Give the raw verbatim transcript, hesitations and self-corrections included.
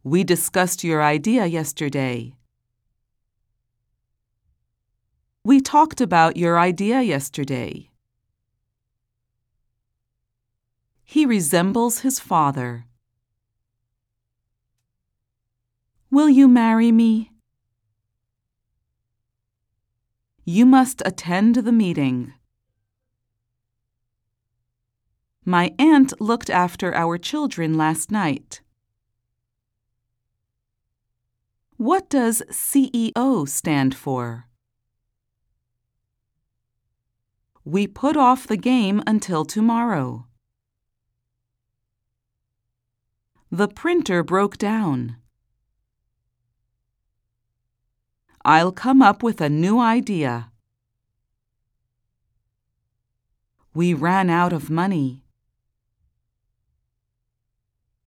We discussed your idea yesterday. We talked about your idea yesterday. He resembles his father. Will you marry me? You must attend the meeting. My aunt looked after our children last night. What does C E O stand for? We put off the game until tomorrow. The printer broke down. I'll come up with a new idea. We ran out of money.